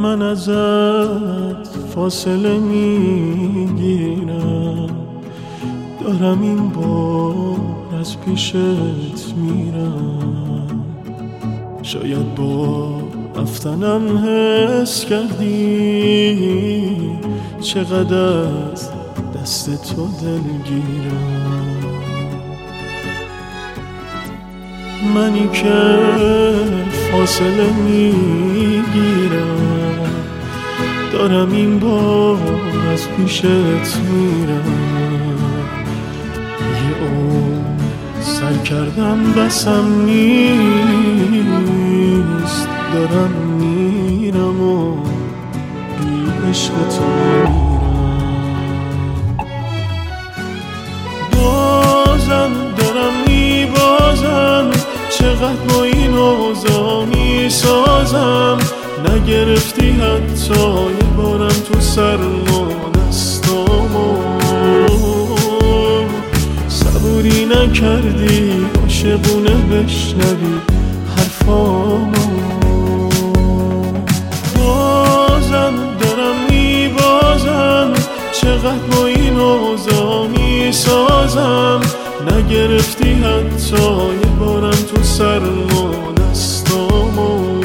من ازت فاصله میگیرم، دارم این بار از پیشت میرم. شاید با رفتنم حس کردی چقدر از دست تو دلگیرم. منی که فاصله میگیرم، دارم این بار از پیشت میرم. یه سر کردم بسم نیست، دارم میرم و بی عشق تو میرم. بازم دارم میبازم، چقدر با این اوضاع میسازم. نگرفتی حتی یه بارم تو سرما دستامو، صبوری نکردی عاشقونه بشنوی حرفامو. بازم دارم میبازم، چقدر با این اوضاع میسازم. نگرفتی حتی یه بارم تو سرما دستامو،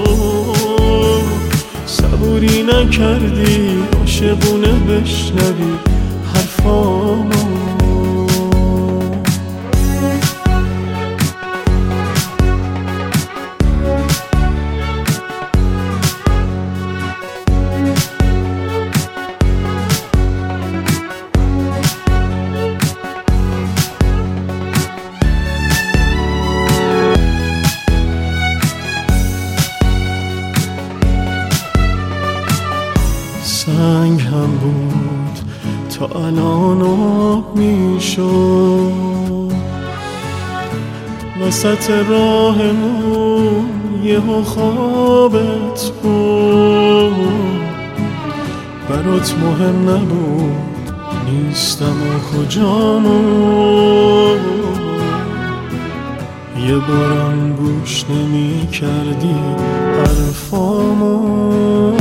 صبوری نکردی عاشقونه بشنوی حرفامو. سنگ هم بود تا الان آب میشد، وسط راهمون یهو خوابت بود. برات مهم نبود نیستم و کجامو، یه بارم گوش نمی کردی حرفامو.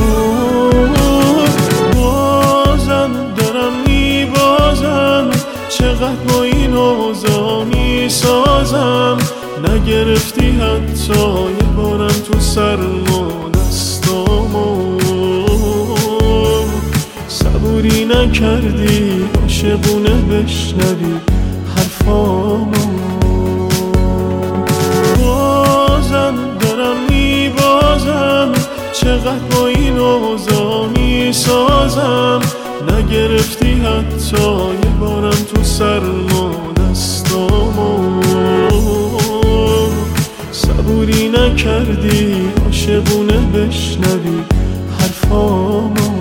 چقدر با این اوضاع میسازم. نگرفتی حتی یه بارم تو سرما دستامو، صبوری نکردی عاشقونه بشنوی حرفامو. بازم دارم میبازم، چقدر با این اوضاع میسازم. نگرفتی حتی یه بارم تو سرما دستامو، صبوری نکردی عاشقونه بشنوی حرفامو.